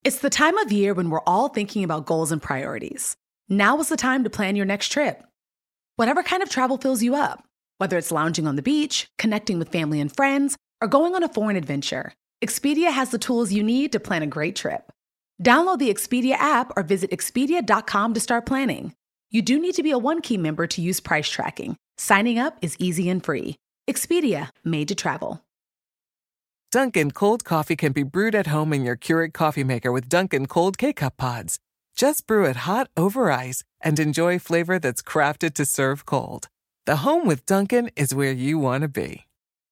It's the time of year when we're all thinking about goals and priorities. Now is the time to plan your next trip. Whatever kind of travel fills you up, whether it's lounging on the beach, connecting with family and friends, or going on a foreign adventure, Expedia has the tools you need to plan a great trip. Download the Expedia app or visit Expedia.com to start planning. You do need to be a One-Key member to use price tracking. Signing up is easy and free. Expedia, made to travel. Dunkin' cold coffee can be brewed at home in your Keurig coffee maker with Dunkin' cold K-Cup pods. Just brew it hot over ice and enjoy flavor that's crafted to serve cold. The home with Dunkin' is where you want to be.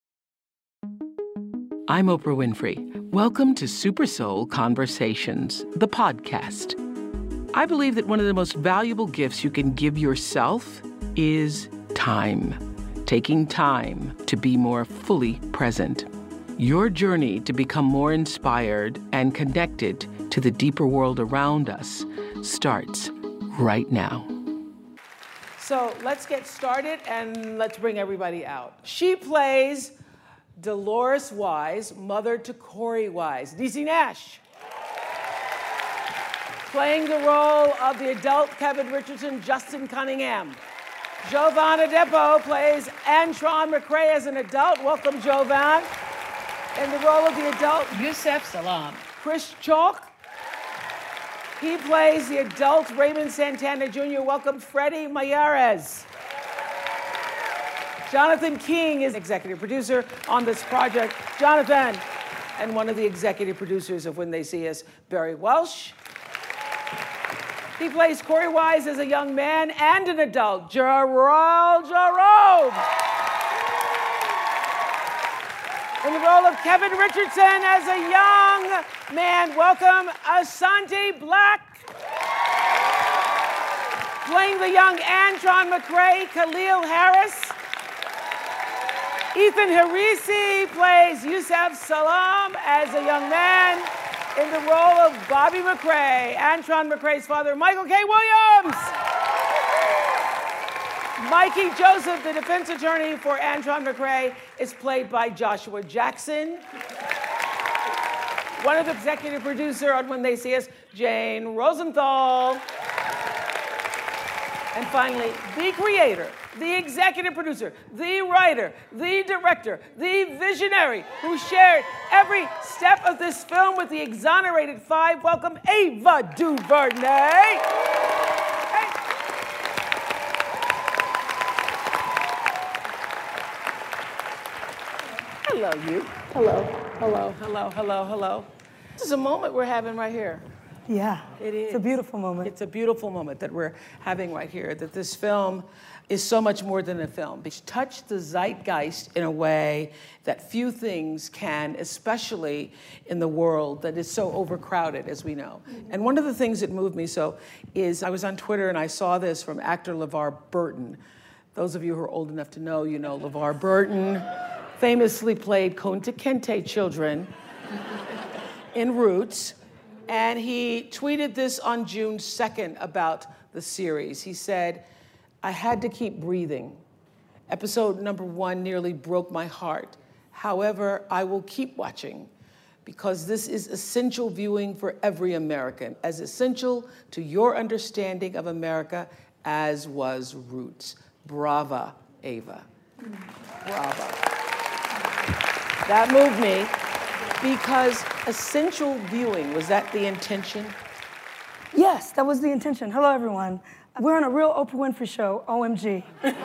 I'm Oprah Winfrey. Welcome to Super Soul Conversations, the podcast. I believe that one of the most valuable gifts you can give yourself is time. Taking time to be more fully present. Your journey to become more inspired and connected to the deeper world around us starts right now. So let's get started and let's bring everybody out. She plays Dolores Wise, mother to Corey Wise. Niecy Nash. Playing the role of the adult Kevin Richardson, Justin Cunningham. Jovan Adepo plays Antron McCray as an adult. Welcome, Jovan. In the role of the adult, Yusef Salaam. Chris Chalk. He plays the adult Raymond Santana Jr. Welcome, Freddie Mayares. Jonathan King is executive producer on this project. Jonathan, and one of the executive producers of When They See Us, Barry Welsh. He plays Corey Wise as a young man and an adult, Gerald Jerome. In the role of Kevin Richardson as a young man, welcome Asante Black. Playing the young Antron McCray, Khalil Harris. Ethan Harisi plays Yusef Salaam as a young man in the role of Bobby McCray, Antron McCray's father, Michael K. Williams. Mikey Joseph, the defense attorney for Antron McCray, is played by Joshua Jackson. One of the executive producer on When They See Us, Jane Rosenthal. And finally, the creator, the executive producer, the writer, the director, the visionary who shared every step of this film with the exonerated five. Welcome, Ava DuVernay. Hello, you. Hello, hello, hello, hello, hello. This is a moment we're having right here. Yeah, It is. It's a beautiful moment. It's a beautiful moment that we're having right here, that this film is so much more than a film. It's touched the zeitgeist in a way that few things can, especially in the world that is so overcrowded, as we know. And one of the things that moved me so is I was on Twitter and I saw this from actor LeVar Burton. Those of you who are old enough to know, you know LeVar Burton famously played Kunta Kinte children in Roots. And he tweeted this on June 2nd about the series. He said, I had to keep breathing. Episode number 1 nearly broke my heart. However, I will keep watching because this is essential viewing for every American, as essential to your understanding of America as was Roots. Brava, Ava. Brava. That moved me. Because essential viewing, was that the intention? Yes, that was the intention. Hello, everyone. We're on a real Oprah Winfrey show, OMG.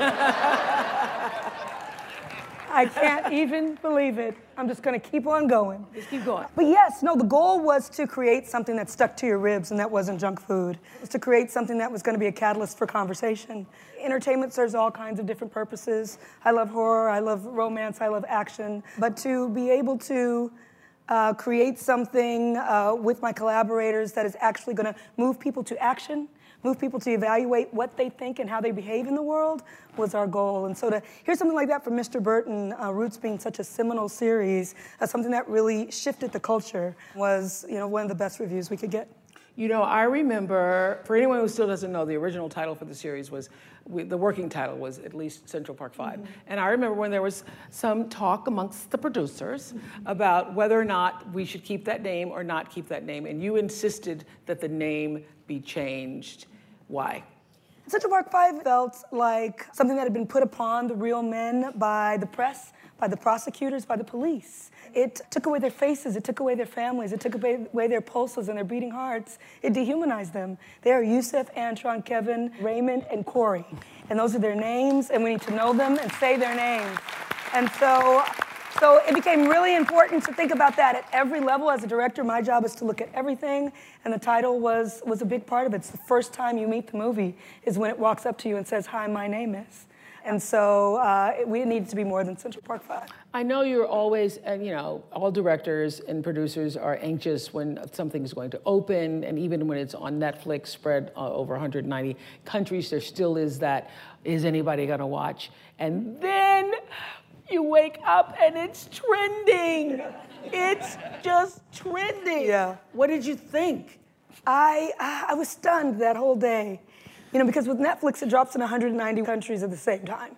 I can't even believe it. I'm just gonna keep on going. Just keep going. But yes, no, the goal was to create something that stuck to your ribs and that wasn't junk food. It was to create something that was gonna be a catalyst for conversation. Entertainment serves all kinds of different purposes. I love horror, I love romance, I love action. But to be able to create something with my collaborators that is actually gonna move people to action, move people to evaluate what they think and how they behave in the world was our goal. And so to hear something like that from Mr. Burton, Roots being such a seminal series, something that really shifted the culture was, one of the best reviews we could get. You know, I remember, for anyone who still doesn't know, the original title for the series was, the working title was at least Central Park 5. And I remember when there was some talk amongst the producers about whether or not we should keep that name or not keep that name. And you insisted that the name be changed. Why? Central Park 5 felt like something that had been put upon the real men by the press, by the prosecutors, by the police. It took away their faces, it took away their families, it took away their pulses and their beating hearts. It dehumanized them. They are Yusef, Antron, Kevin, Raymond, and Corey. And those are their names, and we need to know them and say their names. And so it became really important to think about that at every level. As a director, my job is to look at everything, and the title was a big part of it. It's the first time you meet the movie is when it walks up to you and says, "Hi, my name is." And so we needed to be more than Central Park 5. I know you're always, and you know, all directors and producers are anxious when something is going to open, and even when it's on Netflix, spread over 190 countries, there still is that, is anybody gonna watch? And then you wake up and it's trending. It's just trending. Yeah. What did you think? I was stunned that whole day. You know, because with Netflix, it drops in 190 countries at the same time.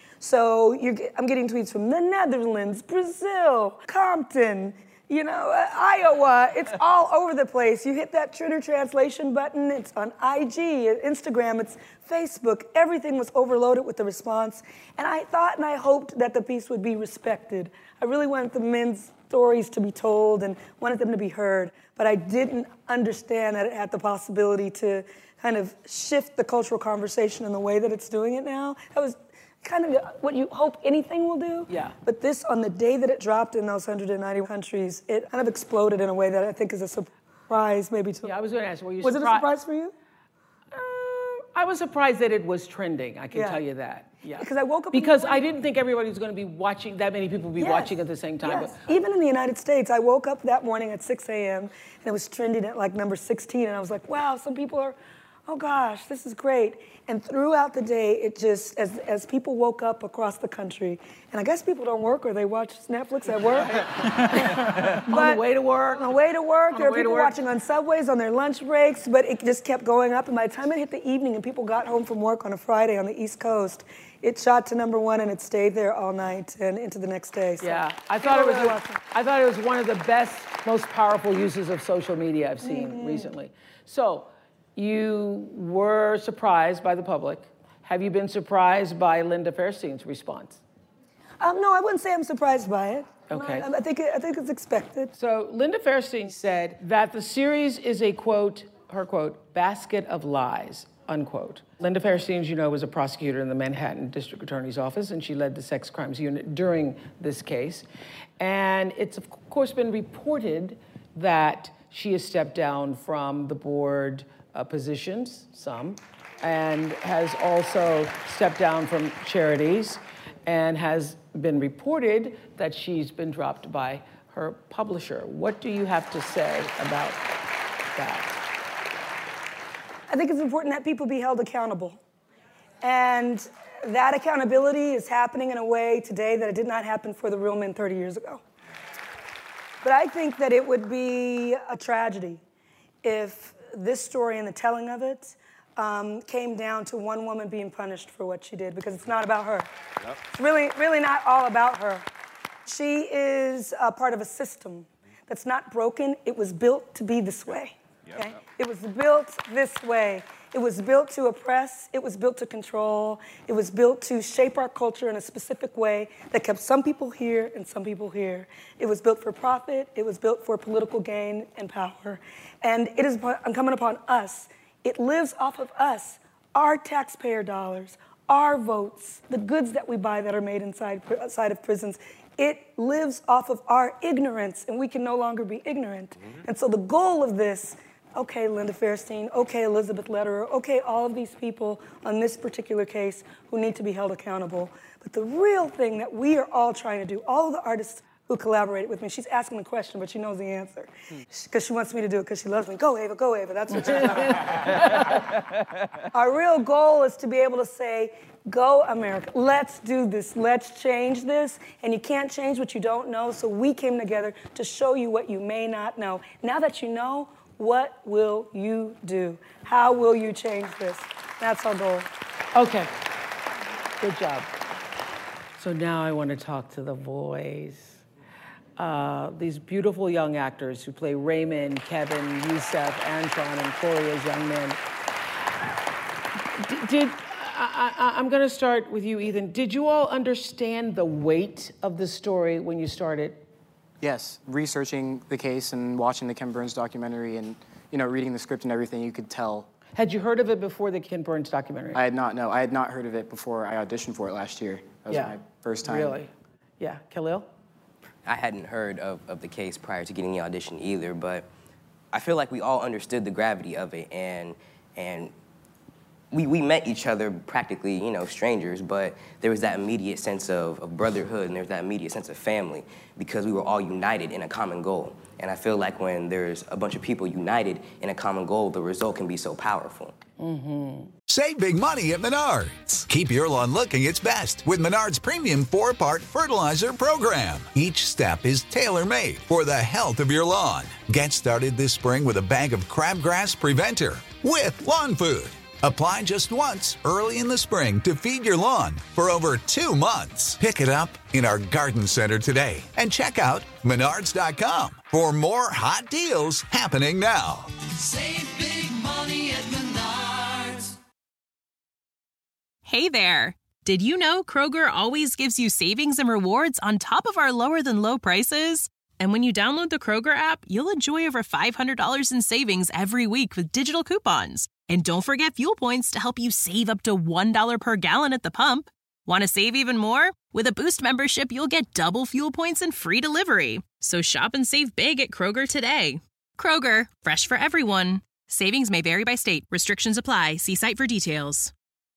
So I'm getting tweets from the Netherlands, Brazil, Compton, you know, Iowa. It's all over the place. You hit that Twitter translation button, it's on IG, Instagram, it's Facebook. Everything was overloaded with the response. And I thought and I hoped that the piece would be respected. I really wanted the men's stories to be told and wanted them to be heard. But I didn't understand that it had the possibility to kind of shift the cultural conversation in the way that it's doing it now. That was kind of what you hope anything will do. Yeah. But this, on the day that it dropped in those 190 countries, it kind of exploded in a way that I think is a surprise maybe to... Yeah, I was going to ask, were you Was it a surprise for you? I was surprised that it was trending, I can tell you that. Yeah. Because I woke up... Because I didn't think everybody was going to be watching, that many people would be watching at the same time. Yes. Even in the United States, I woke up that morning at 6 a.m. and it was trending at like number 16, and I was like, wow, some people are... Oh gosh, this is great. And throughout the day, it just, as people woke up across the country, and I guess people don't work or they watch Netflix at work. On the way to work. On the way to work. There are people watching on subways, on their lunch breaks, but it just kept going up. And by the time it hit the evening and people got home from work on a Friday on the East Coast, it shot to number 1 and it stayed there all night and into the next day. So yeah, I thought it was one of the best, most powerful uses of social media I've seen recently. So, you were surprised by the public. Have you been surprised by Linda Fairstein's response? No, I wouldn't say I'm surprised by it. Okay. I think it's expected. So Linda Fairstein said that the series is a, quote, her quote, basket of lies, unquote. Linda Fairstein, as you know, was a prosecutor in the Manhattan District Attorney's Office, and she led the sex crimes unit during this case. And it's, of course, been reported that she has stepped down from the board positions, some, and has also stepped down from charities, and has been reported that she's been dropped by her publisher. What do you have to say about that? I think it's important that people be held accountable. And that accountability is happening in a way today that it did not happen for the real men 30 years ago. But I think that it would be a tragedy if this story and the telling of it came down to one woman being punished for what she did, because it's not about her. Yep. It's really not all about her. She is a part of a system that's not broken. It was built to be this way. Yep. Okay? It was built this way. It was built to oppress. It was built to control. It was built to shape our culture in a specific way that kept some people here and some people here. It was built for profit. It was built for political gain and power. And it is incumbent upon us. It lives off of us, our taxpayer dollars, our votes, the goods that we buy that are made inside of prisons. It lives off of our ignorance, and we can no longer be ignorant. Mm-hmm. And so the goal of this, okay, Linda Fairstein, okay, Elizabeth Lederer, okay, all of these people on this particular case who need to be held accountable. But the real thing that we are all trying to do, all of the artists who collaborated with me. She's asking the question, but she knows the answer. Because she wants me to do it because she loves me. Go, Ava, go, Ava. That's what she's doing. Our real goal is to be able to say, go, America. Let's do this. Let's change this. And you can't change what you don't know, so we came together to show you what you may not know. Now that you know, what will you do? How will you change this? That's our goal. Okay. Good job. So now I want to talk to the boys. These beautiful young actors who play Raymond, Kevin, Yusef, Antron, and Corey as young men. I'm going to start with you, Ethan. Did you all understand the weight of the story when you started? Yes, researching the case and watching the Ken Burns documentary and, reading the script and everything, you could tell. Had you heard of it before the Ken Burns documentary? I had not, no. I had not heard of it before I auditioned for it last year. That was my first time. Really? Yeah. Khalil? I hadn't heard of the case prior to getting the audition either, but I feel like we all understood the gravity of it, and we met each other practically, strangers, but there was that immediate sense of brotherhood, and there was that immediate sense of family because we were all united in a common goal. And I feel like when there's a bunch of people united in a common goal, the result can be so powerful. Mm-hmm. Save big money at Menards. Keep your lawn looking its best with Menards Premium 4-part fertilizer program. Each step is tailor-made for the health of your lawn. Get started this spring with a bag of crabgrass preventer with lawn food. Apply just once early in the spring to feed your lawn for over 2 months. Pick it up in our garden center today and check out Menards.com for more hot deals happening now. Save big money at Menards. Hey there. Did you know Kroger always gives you savings and rewards on top of our lower than low prices? And when you download the Kroger app, you'll enjoy over $500 in savings every week with digital coupons. And don't forget fuel points to help you save up to $1 per gallon at the pump. Want to save even more? With a Boost membership, you'll get double fuel points and free delivery. So shop and save big at Kroger today. Kroger, fresh for everyone. Savings may vary by state. Restrictions apply. See site for details.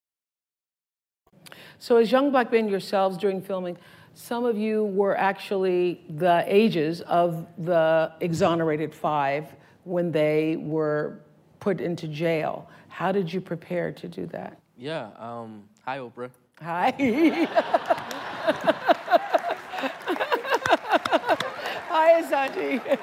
So as young black men yourselves during filming, some of you were actually the ages of the exonerated 5 when they were put into jail. How did you prepare to do that? Yeah, hi, Oprah. Hi. Hi, Asanji.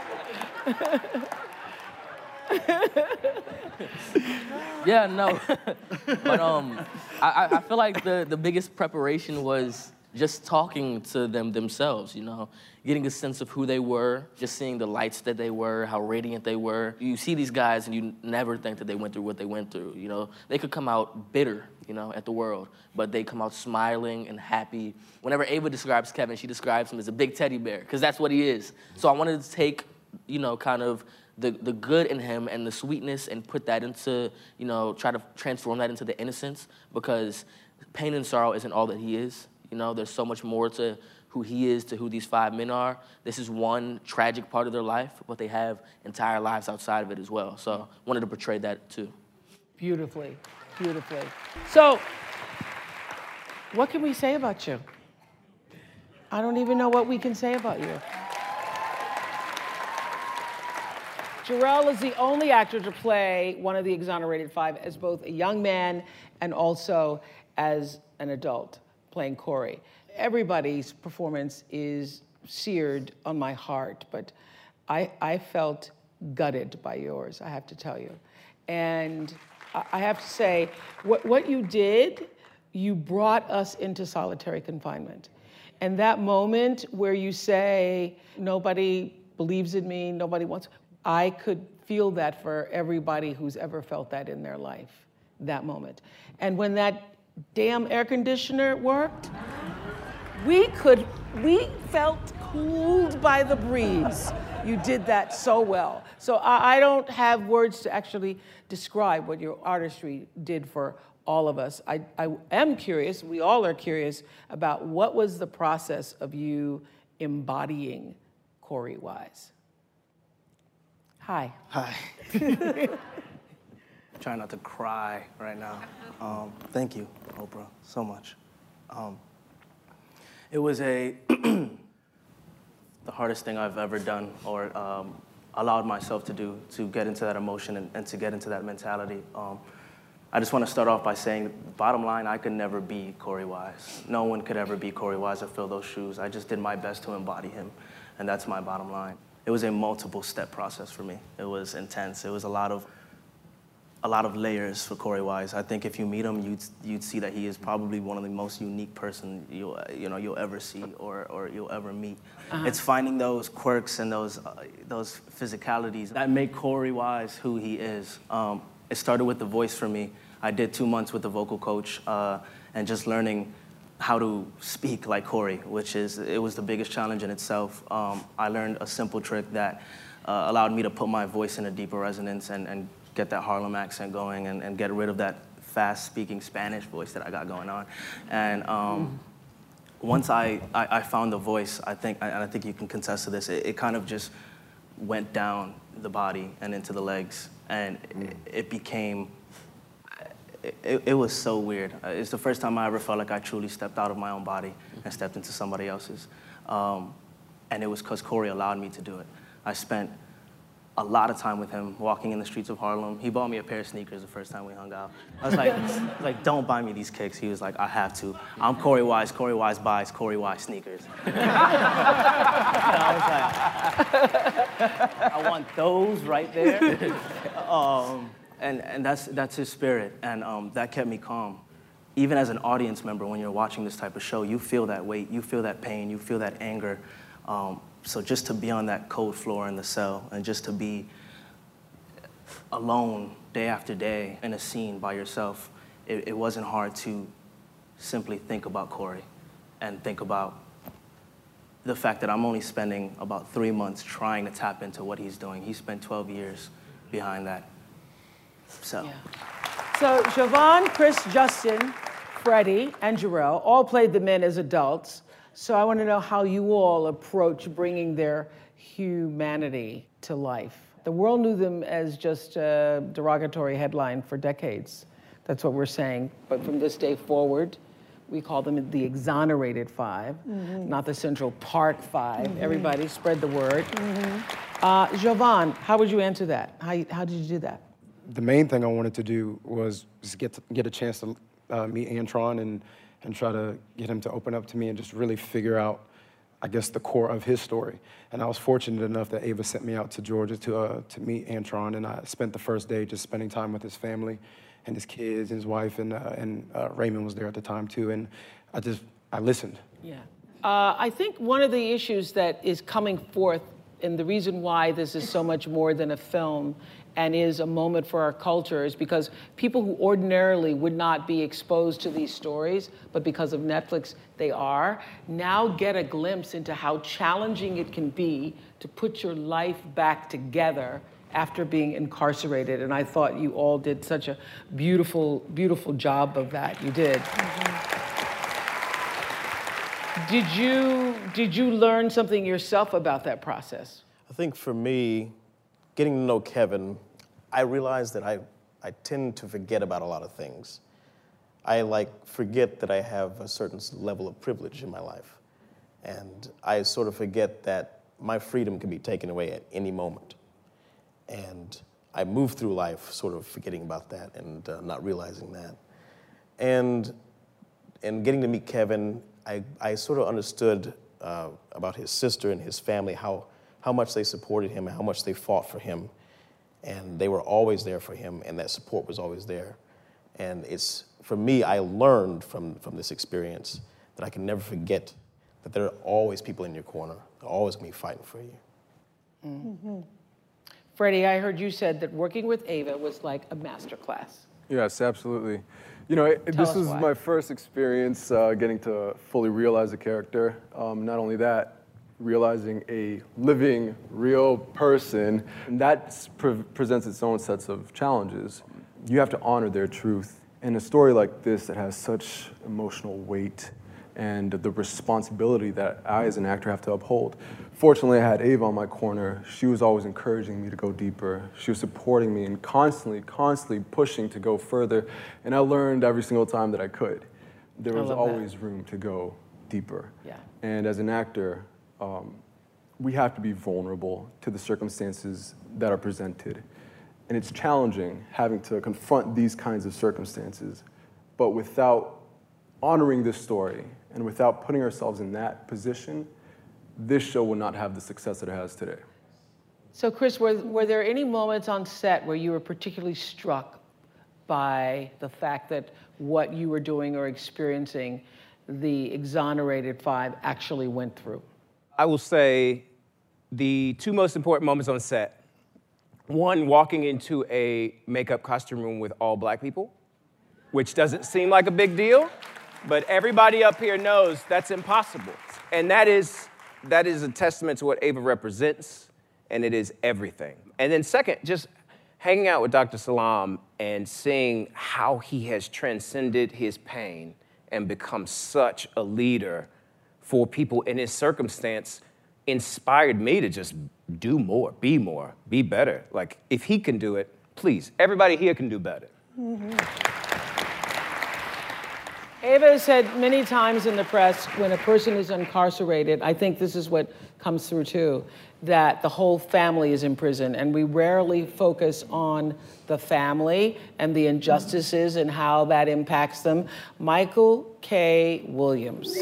Yeah, no, but I feel like the biggest preparation was just talking to them themselves, getting a sense of who they were, just seeing the lights that they were, how radiant they were. You see these guys and you never think that they went through what they went through, They could come out bitter, at the world, but they come out smiling and happy. Whenever Ava describes Kevin, she describes him as a big teddy bear, because that's what he is. So I wanted to take, kind of the good in him and the sweetness and put that into, try to transform that into the innocence, because pain and sorrow isn't all that he is. There's so much more to who he is, to who these 5 men are. This is one tragic part of their life, but they have entire lives outside of it as well. So I wanted to portray that too. Beautifully, beautifully. So, what can we say about you? I don't even know what we can say about you. Jarrell is the only actor to play one of the exonerated 5 as both a young man and also as an adult, playing Corey. Everybody's performance is seared on my heart, but I felt gutted by yours, I have to tell you. And I have to say, what you did, you brought us into solitary confinement. And that moment where you say, nobody believes in me, nobody wants, I could feel that for everybody who's ever felt that in their life, that moment. And when that damn air conditioner worked, we felt cooled by the breeze. You did that so well. So I don't have words to actually describe what your artistry did for all of us. I am curious, we all are curious, about what was the process of you embodying Corey Wise? Hi. Hi. Trying not to cry right now. Thank you, Oprah, so much. It was a The hardest thing I've ever done or allowed myself to do to get into that emotion and to get into that mentality. I just want to start off by saying, bottom line, I could never be Korey Wise. No one could ever be Korey Wise or fill those shoes. I just did my best to embody him, and that's my bottom line. It was a multiple-step process for me. It was intense. It was a lot of layers for Korey Wise. I think if you meet him, you'd see that he is probably one of the most unique person you'll ever see or you'll ever meet. It's finding those quirks and those physicalities that make Korey Wise who he is. It started with the voice for me. I did 2 months with a vocal coach and just learning how to speak like Korey, it was the biggest challenge in itself. I learned a simple trick that allowed me to put my voice in a deeper resonance and get that Harlem accent going and get rid of that fast-speaking Spanish voice that I got going on. And once I found the voice, I think you can contest to this, it kind of just went down the body and into the legs. And it became, it was so weird. It's the first time I ever felt like I truly stepped out of my own body and stepped into somebody else's. And it was because Korey allowed me to do it. I spent a lot of time with him walking in the streets of Harlem. He bought me a pair of sneakers the first time we hung out. I was like, don't buy me these kicks. He was like, I have to. I'm Korey Wise buys Korey Wise sneakers. And I was like, I want those right there. And that's his spirit, and that kept me calm. Even as an audience member, when you're watching this type of show, you feel that weight, you feel that pain, you feel that anger. So just to be on that cold floor in the cell and just to be alone day after day in a scene by yourself, it wasn't hard to simply think about Korey and think about the fact that I'm only spending about 3 months trying to tap into what he's doing. He spent 12 years behind that. So Siobhan, Chris, Justin, Freddie, and Jarrell all played the men as adults. So I want to know how you all approach bringing their humanity to life. The world knew them as just a derogatory headline for decades. That's what we're saying. But from this day forward, we call them the exonerated five, not the Central Park five. Everybody spread the word. Siobhan, how would you answer that? How did you do that? The main thing I wanted to do was just get a chance to meet Antron and try to get him to open up to me and just really figure out, I guess, the core of his story. And I was fortunate enough that Ava sent me out to Georgia to meet Antron, and I spent the first day just spending time with his family and his kids and his wife, and Raymond was there at the time too, and I listened. Yeah. I think one of the issues that is coming forth, and the reason why this is so much more than a film and is a moment for our culture, is because people who ordinarily would not be exposed to these stories, but because of Netflix, they are, now get a glimpse into how challenging it can be to put your life back together after being incarcerated. And I thought you all did such a beautiful, beautiful job of that. You did. Did you learn something yourself about that process? I think for me, getting to know Kevin, I realized that I tend to forget about a lot of things. I forget that I have a certain level of privilege in my life. And I sort of forget that my freedom can be taken away at any moment. And I move through life sort of forgetting about that and not realizing that. And getting to meet Kevin, I sort of understood about his sister and his family, how much they supported him and how much they fought for him. And they were always there for him, and that support was always there. And for me, I learned from this experience that I can never forget that there are always people in your corner. They're always going to be fighting for you. Freddie, I heard you said that working with Ava was like a masterclass. Yes, absolutely. You know, this was my first experience getting to fully realize a character. Not only that, realizing a living, real person, and that presents its own sets of challenges. You have to honor their truth. In a story like this that has such emotional weight and the responsibility that I as an actor have to uphold. Fortunately, I had Ava on my corner. She was always encouraging me to go deeper. She was supporting me and constantly pushing to go further, and I learned every single time that I could. There was always room to go deeper. Yeah. And as an actor, we have to be vulnerable to the circumstances that are presented. And it's challenging having to confront these kinds of circumstances, but without honoring this story and without putting ourselves in that position, this show will not have the success that it has today. So Chris, were there any moments on set where you were particularly struck by the fact that what you were doing or experiencing, the exonerated five actually went through? I will say the two most important moments on set. One, walking into a makeup costume room with all black people, which doesn't seem like a big deal, but everybody up here knows that's impossible. And that is a testament to what Ava represents, and it is everything. And then second, just hanging out with Dr. Salam and seeing how he has transcended his pain and become such a leader for people in his circumstance inspired me to just do more, be better. Like, if he can do it, please, everybody here can do better. Mm-hmm. Ava has said many times in the press, when a person is incarcerated, I think this is what comes through too, that the whole family is in prison, and we rarely focus on the family and the injustices and how that impacts them. Michael K. Williams.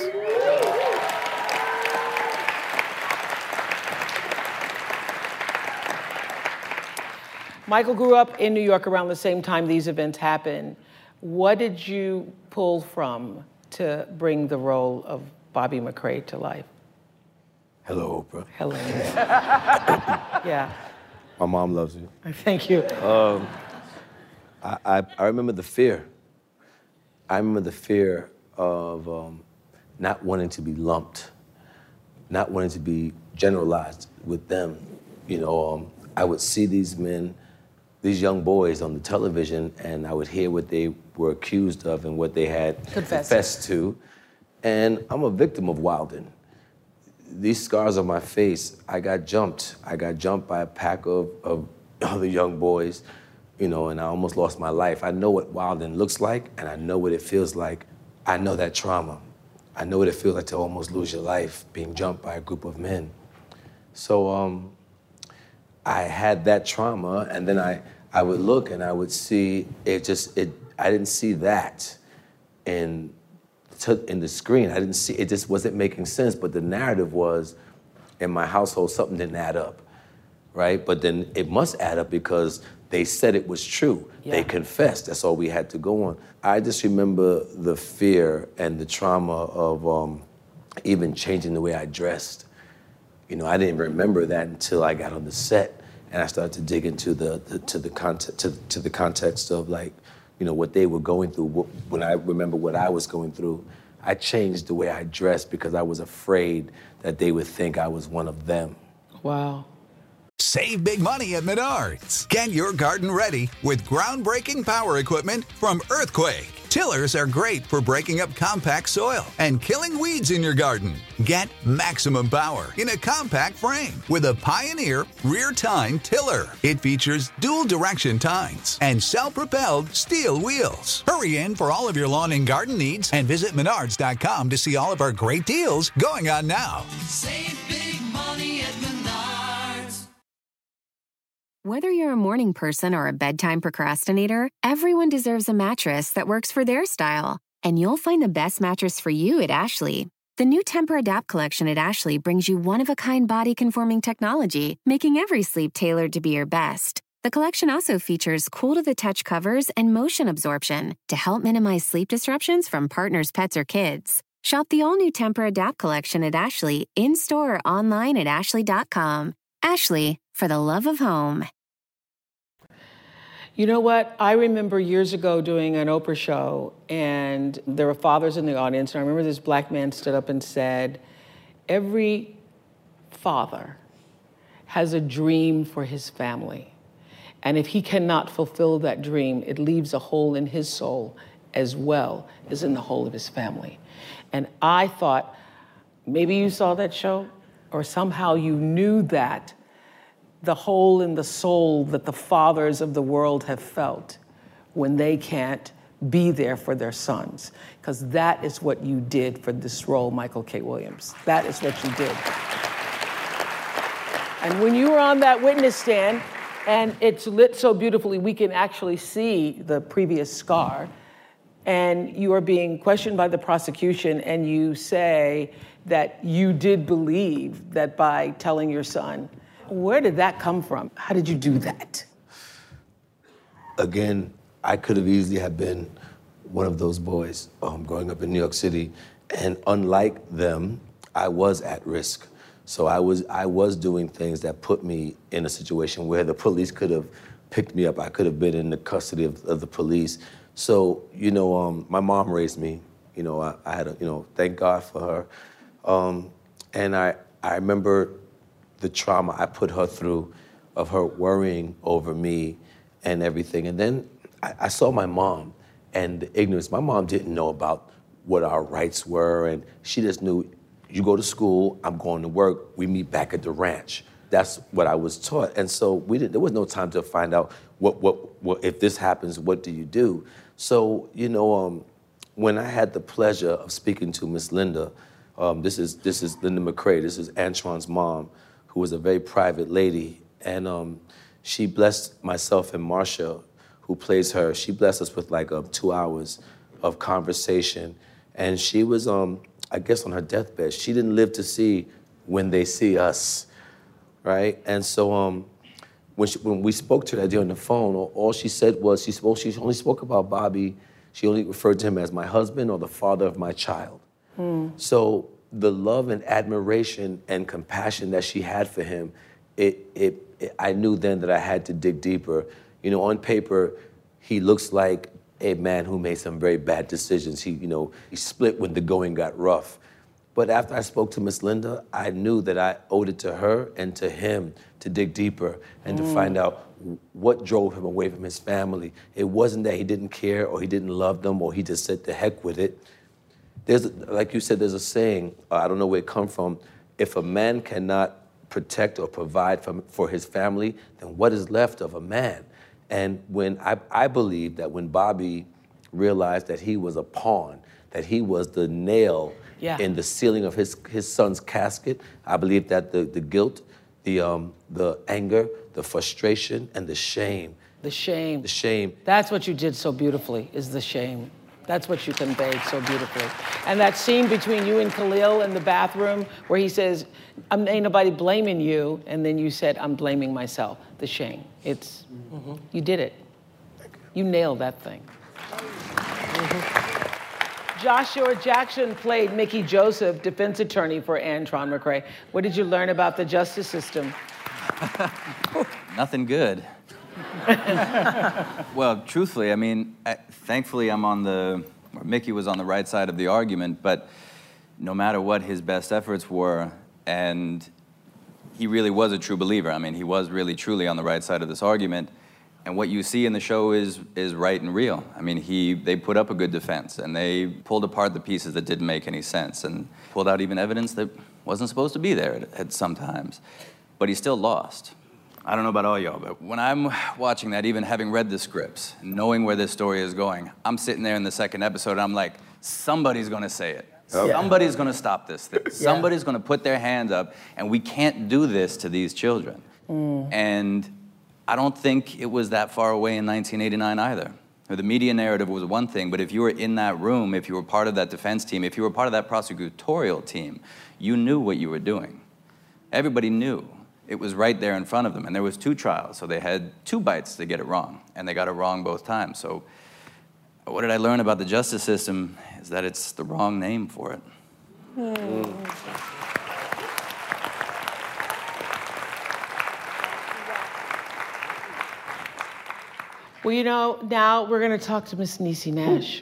Michael grew up in New York around the same time these events happened. What did you pull from to bring the role of Bobby McCrae to life? Hello, Oprah. Hello. Yeah. My mom loves you. Thank you. I remember the fear. I remember the fear of not wanting to be lumped, not wanting to be generalized with them. You know, I would see these men, these young boys on the television, and I would hear what they were accused of and what they had confessed to. And I'm a victim of Wilden. These scars on my face, I got jumped. I got jumped by a pack of other young boys, you know, and I almost lost my life. I know what Wilden looks like, and I know what it feels like. I know that trauma. I know what it feels like to almost lose your life being jumped by a group of men. So I had that trauma, and then I would look and I would see I didn't see that in the screen. I didn't see, it just wasn't making sense, but the narrative was, in my household, something didn't add up, right? But then it must add up because they said it was true. Yeah. They confessed, that's all we had to go on. I just remember the fear and the trauma of even changing the way I dressed. You know, I didn't remember that until I got on the set and I started to dig into the context of, like, you know, what they were going through. When I remember what I was going through, I changed the way I dressed because I was afraid that they would think I was one of them. Wow. Save big money at Menards. Get your garden ready with groundbreaking power equipment from Earthquake. Tillers are great for breaking up compact soil and killing weeds in your garden. Get maximum power in a compact frame with a Pioneer rear tine tiller. It features dual direction tines and self-propelled steel wheels. Hurry in for all of your lawn and garden needs and visit Menards.com to see all of our great deals going on now. Save big money at Menards. Whether you're a morning person or a bedtime procrastinator, everyone deserves a mattress that works for their style. And you'll find the best mattress for you at Ashley. The new Tempur-Adapt collection at Ashley brings you one-of-a-kind body-conforming technology, making every sleep tailored to be your best. The collection also features cool-to-the-touch covers and motion absorption to help minimize sleep disruptions from partners, pets, or kids. Shop the all-new Tempur-Adapt collection at Ashley, in-store or online at ashley.com. Ashley, for the love of home. You know what? I remember years ago doing an Oprah show, and there were fathers in the audience, and I remember this black man stood up and said, every father has a dream for his family, and if he cannot fulfill that dream, it leaves a hole in his soul as well as in the whole of his family. And I thought, maybe you saw that show, or somehow you knew that, the hole in the soul that the fathers of the world have felt when they can't be there for their sons. Because that is what you did for this role, Michael K. Williams. That is what you did. And when you were on that witness stand, and it's lit so beautifully, we can actually see the previous scar, and you are being questioned by the prosecution, and you say that you did believe that by telling your son. Where did that come from? How did you do that? Again, I could have easily have been one of those boys growing up in New York City, and unlike them, I was at risk. So I was doing things that put me in a situation where the police could have picked me up. I could have been in the custody of the police. So, my mom raised me. I had thank God for her. And I remember the trauma I put her through of her worrying over me and everything. And then I saw my mom and the ignorance. My mom didn't know about what our rights were, and she just knew, you go to school, I'm going to work, we meet back at the ranch. That's what I was taught. And so there was no time to find out what if this happens, what do you do? So, when I had the pleasure of speaking to Miss Linda, this is Linda McCrae, this is Antron's mom, who was a very private lady, and she blessed myself and Marsha, who plays her, she blessed us with like 2 hours of conversation. And she was, I guess, on her deathbed. She didn't live to see when they see us, right? And so when we spoke to her that day on the phone, all she said was, she only spoke about Bobby. She only referred to him as my husband or the father of my child. So the love and admiration and compassion that she had for him, I knew then that I had to dig deeper. On paper, he looks like a man who made some very bad decisions. He split when the going got rough. But after I spoke to Miss Linda, I knew that I owed it to her and to him to dig deeper and to find out what drove him away from his family. It wasn't that he didn't care or he didn't love them or he just said the heck with it. Like you said, there's a saying, I don't know where it comes from, if a man cannot protect or provide for his family, then what is left of a man? And when I believe that when Bobby realized that he was a pawn, that he was the nail in the ceiling of his son's casket, I believe that the guilt, the anger, the frustration, and the shame. The shame. The shame. That's what you did so beautifully, is the shame. That's what you conveyed so beautifully. And that scene between you and Khalil in the bathroom where he says, ain't nobody blaming you, and then you said, I'm blaming myself. The shame. You did it. You nailed that thing. Joshua Jackson played Mickey Joseph, defense attorney for Antron McCrae. What did you learn about the justice system? Nothing good. Well, truthfully, thankfully Mickey was on the right side of the argument, but no matter what his best efforts were, and he really was a true believer. He was really, truly on the right side of this argument. And what you see in the show is right and real. They put up a good defense, and they pulled apart the pieces that didn't make any sense, and pulled out even evidence that wasn't supposed to be there at sometimes. But he still lost. I don't know about all y'all, but when I'm watching that, even having read the scripts, knowing where this story is going, I'm sitting there in the second episode, and I'm like, somebody's gonna say it. Okay. Somebody's gonna stop this thing. Somebody's gonna put their hands up, and we can't do this to these children. And I don't think it was that far away in 1989 either. The media narrative was one thing, but if you were in that room, if you were part of that defense team, if you were part of that prosecutorial team, you knew what you were doing. Everybody knew. It was right there in front of them, and there was 2 trials, so they had 2 bites to get it wrong, and they got it wrong both times. So what did I learn about the justice system is that it's the wrong name for it. Well, now we're going to talk to Miss Niecy Nash.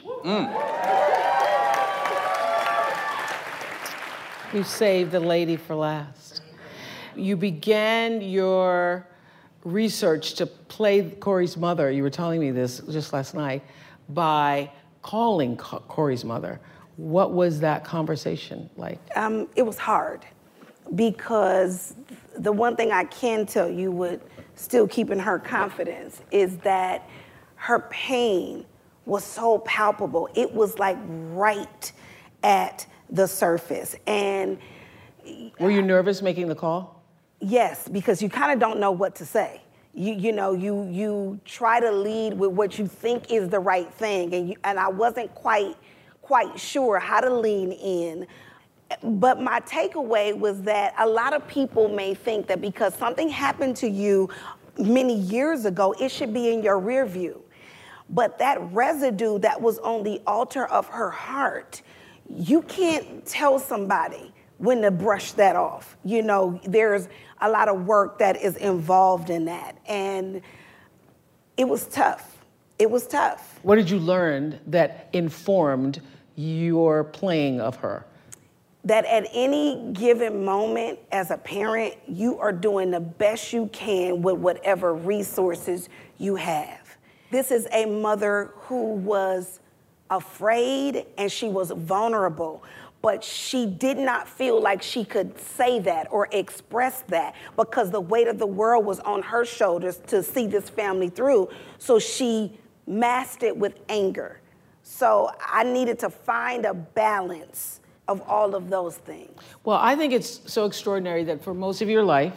You saved the lady for last. You began your research to play Corey's mother, you were telling me this just last night, by calling Corey's mother. What was that conversation like? It was hard because the one thing I can tell you would still keeping her confidence is that her pain was so palpable. It was like right at the surface. And were you nervous making the call? Yes, because you kind of don't know what to say. You try to lead with what you think is the right thing, and I wasn't quite sure how to lean in. But my takeaway was that a lot of people may think that because something happened to you many years ago, it should be in your rear view. But that residue that was on the altar of her heart, you can't tell somebody when to brush that off. There's a lot of work that is involved in that. And it was tough. It was tough. What did you learn that informed your playing of her? That at any given moment as a parent, you are doing the best you can with whatever resources you have. This is a mother who was afraid and she was vulnerable, but she did not feel like she could say that or express that because the weight of the world was on her shoulders to see this family through. So she masked it with anger. So I needed to find a balance of all of those things. Well, I think it's so extraordinary that for most of your life,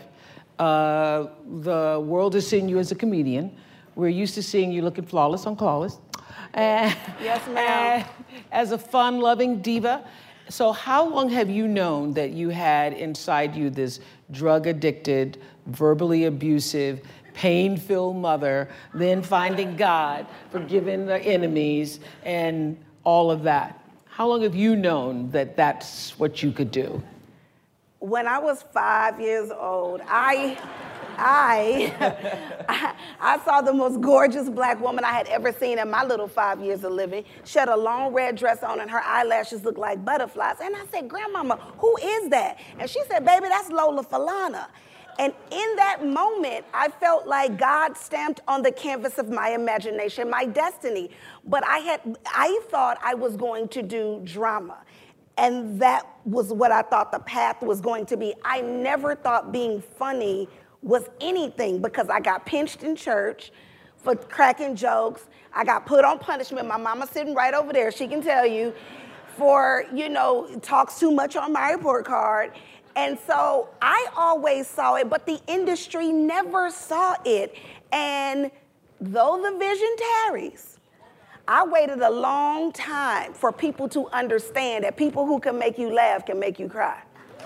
the world has seen you as a comedian. We're used to seeing you looking flawless on Clawless. Yes, ma'am. As a fun-loving diva. So how long have you known that you had inside you this drug-addicted, verbally abusive, pain-filled mother, then finding God, forgiving the enemies, and all of that? How long have you known that that's what you could do? When I was 5 years old, I saw the most gorgeous black woman I had ever seen in my little 5 years of living. She had a long red dress on and her eyelashes looked like butterflies. And I said, Grandmama, who is that? And she said, baby, that's Lola Falana. And in that moment, I felt like God stamped on the canvas of my imagination, my destiny. But I thought I was going to do drama. And that was what I thought the path was going to be. I never thought being funny was anything because I got pinched in church for cracking jokes. I got put on punishment. My mama's sitting right over there. She can tell you for, talks too much on my report card. And so I always saw it, but the industry never saw it. And though the vision tarries, I waited a long time for people to understand that people who can make you laugh can make you cry.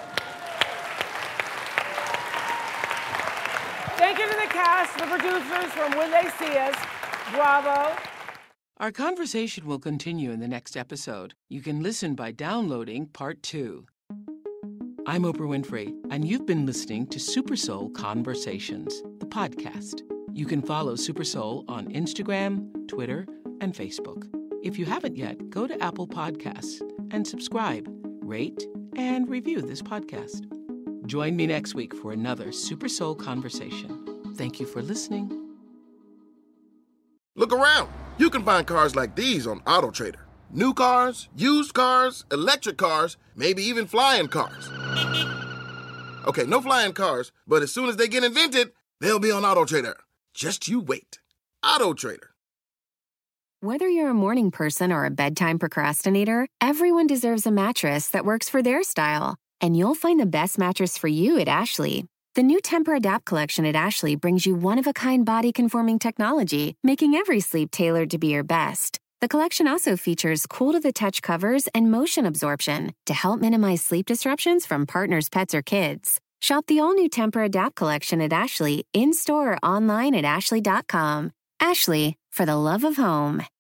Thank you to the cast, the producers from When They See Us. Bravo. Our conversation will continue in the next episode. You can listen by downloading Part 2. I'm Oprah Winfrey, and you've been listening to Super Soul Conversations, the podcast. You can follow Super Soul on Instagram, Twitter, and Facebook. If you haven't yet, go to Apple Podcasts and subscribe, rate, and review this podcast. Join me next week for another Super Soul Conversation. Thank you for listening. Look around. You can find cars like these on AutoTrader. New cars, used cars, electric cars, maybe even flying cars. Okay, no flying cars, but as soon as they get invented, they'll be on AutoTrader. Just you wait. AutoTrader. Whether you're a morning person or a bedtime procrastinator, everyone deserves a mattress that works for their style. And you'll find the best mattress for you at Ashley. The new Temper-Adapt collection at Ashley brings you one-of-a-kind body-conforming technology, making every sleep tailored to be your best. The collection also features cool-to-the-touch covers and motion absorption to help minimize sleep disruptions from partners, pets, or kids. Shop the all-new Temper-Adapt collection at Ashley in-store or online at ashley.com. Ashley, for the love of home.